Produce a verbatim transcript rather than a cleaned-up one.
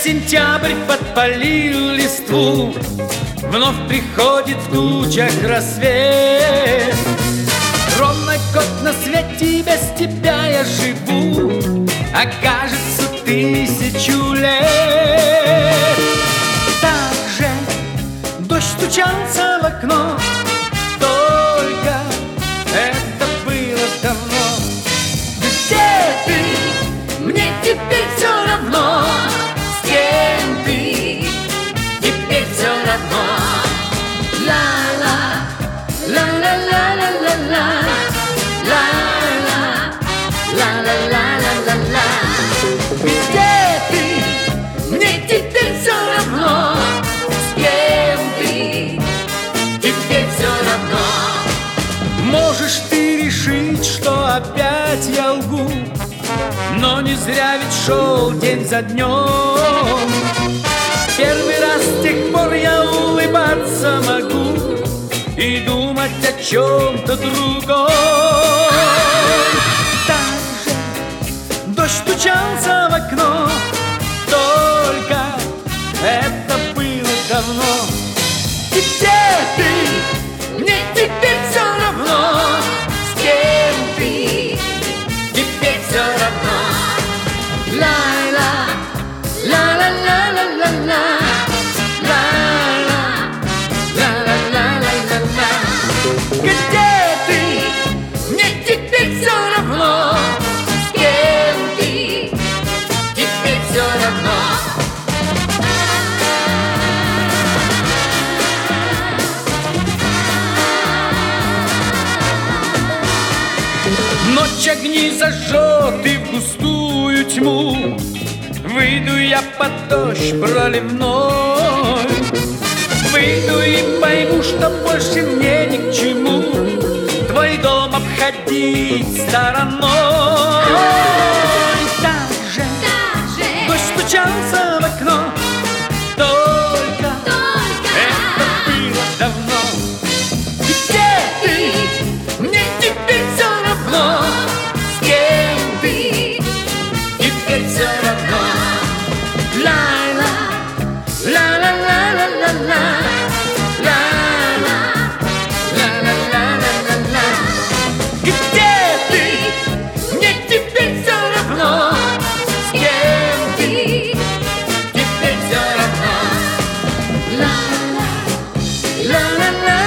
сентябрь подпалил листву, вновь приходит в тучах рассвет. Ровно год на свете, без тебя я живу, а кажется тысячу лет. Так же дождь стучался в окно, только это было давно. Где ты? Мне теперь все равно. С кем ты? Теперь все равно. Ла-ла, ла-ла-ла-ла-ла-ла, ла-ла, ла-ла-ла-ла-ла-ла. Где ты? Мне теперь все равно. С кем ты? Теперь все равно. Можешь ты решить, что опять я лгу, но не зря ведь шел день за днем. Первый раз с тех пор я улыбаться могу и думать о чем-то другом. Так же дождь стучался в окно, только это было давно. И где ты? Мне теперь все равно. С кем ты? Теперь все равно. Ла-ла, ла-ла-ла-ла-ла-ла, ла-ла, ла-ла-ла-ла-ла-ла. Где ты? Мне теперь все равно. С кем ты? Теперь все равно. Ночь огни зажжет и в густую тьму выйду я под дождь проливной. Выйду и пойму, что больше мне ни к чему твой дом обходить стороной. Так же дождь стучался в окно, только это было давно. И где ты? Мне теперь все равно. С кем ты? Теперь все равно. Ла-ла, ла-ла-ла-ла-ла-ла, ла-ла, ла-ла-ла-ла-ла-ла. Где ты? Мне теперь все равно. С кем ты? Теперь все равно. Ла-ла, ла-ла-ла.